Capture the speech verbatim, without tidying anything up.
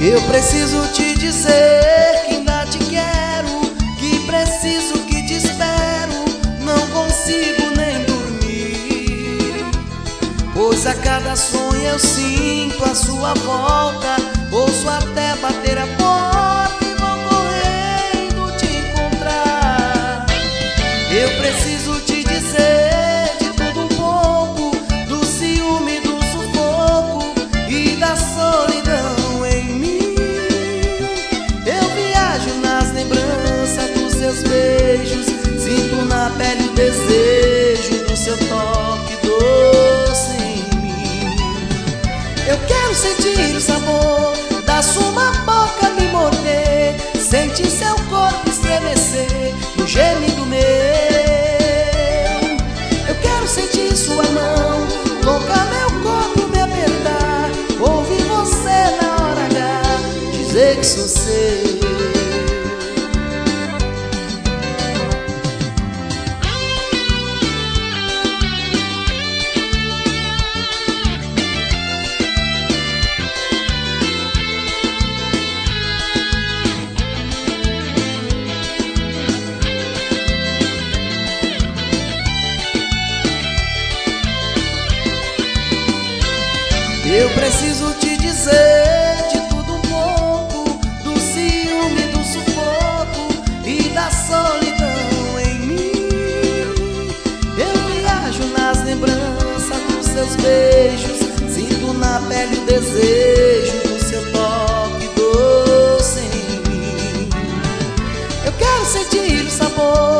Eu preciso te dizer que ainda te quero, que preciso, que te espero, não consigo nem dormir, pois a cada sonho eu sinto a sua volta, ouço até bater a porta e vou correndo te encontrar. Eu preciso te dizer de tudo um pouco, do ciúme, do sufoco e da solidão em mim. Eu viajo nas lembranças dos seus beijos, sinto na pele o desejo do seu toque doce em mim. Eu quero sentir o sabor da sua boca me morder, sentir seu corpo estremecer no gemido meu. Eu quero sentir sua mão tocar meu corpo, me apertar, ouvir você na hora H dizer que sou seu. Eu preciso te dizer de tudo um pouco, do ciúme, do sufoco e da solidão em mim. Eu viajo nas lembranças dos seus beijos, sinto na pele o desejo do seu toque doce em mim. Eu quero sentir o sabor